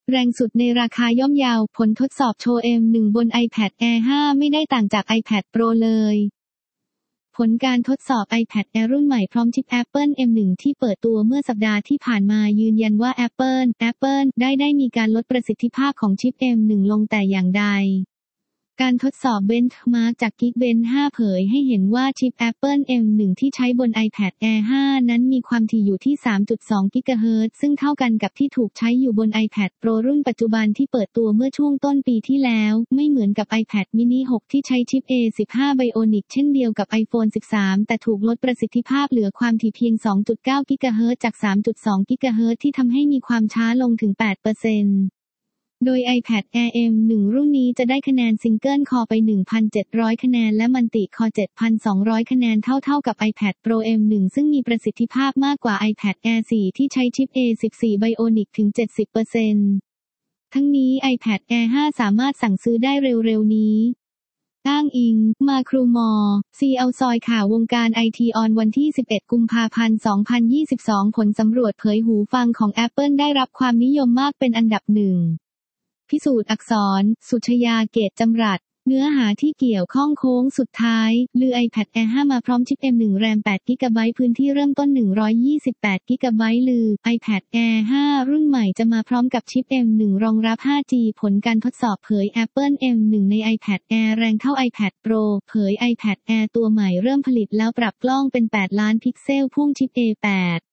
แรงสุดในราคาย่อมเยาผลทดสอบโชว์ M1 บน iPad Air 5 ไม่ได้ต่างจาก iPad Pro เลยผลการทดสอบ iPad Air รุ่นใหม่พร้อมชิป Apple M1 ที่เปิดตัวเมื่อสัปดาห์ที่ผ่านมายืนยันว่า Apple ได้มีการลดประสิทธิภาพของชิป M1 ลงแต่อย่างใดการทดสอบเบนช์มาร์กจาก Geekbench 5 เผยให้เห็นว่าชิป Apple M1 ที่ใช้บน iPad Air 5 นั้นมีความถี่อยู่ที่ 3.2 กิกะเฮิรตซ์ซึ่งเท่ากันกับที่ถูกใช้อยู่บน iPad Pro รุ่นปัจจุบันที่เปิดตัวเมื่อช่วงต้นปีที่แล้วไม่เหมือนกับ iPad mini 6 ที่ใช้ชิป A15 Bionic เช่นเดียวกับ iPhone 13 แต่ถูกลดประสิทธิภาพเหลือความถี่เพียง 2.9 กิกะเฮิรตซ์จาก 3.2 กิกะเฮิรตซ์ที่ทำให้มีความช้าลงถึง 8%โดย iPad Air M1 รุ่นนี้จะได้คะแนน Single Core ไป 1,700 คะแนนและ Multi Core 7,200 คะแนนเท่ากับ iPad Pro M1 ซึ่งมีประสิทธิภาพมากกว่า iPad Air 4 ที่ใช้ชิป A14 Bionic ถึง 70%ทั้งนี้ iPad Air 5 สามารถสั่งซื้อได้เร็วๆนี้อ้างอิงมาครูมอซีเอาซอยข่าววงการไอทีออนวันที่ 11 กุมภาพันธ์ 2022 ผลสำรวจเผยหูฟังของ Apple ได้รับความนิยมมากเป็นอันดับหนึ่งพิสูจน์อักษรสุชยาเกตจำรัดเนื้อหาที่เกี่ยวข้องโค้งสุดท้ายลือ iPad Air 5 มาพร้อมชิป M1 แรม 8 GB พื้นที่เริ่มต้น 128 GB ลือ iPad Air 5 รุ่นใหม่จะมาพร้อมกับชิป M1 รองรับ 5G ผลการทดสอบเผย Apple M1 ใน iPad Air แรงเท่า iPad Pro เผย iPad Air ตัวใหม่เริ่มผลิตแล้วปรับกล้องเป็น 8 ล้านพิกเซลพ่วงชิป A8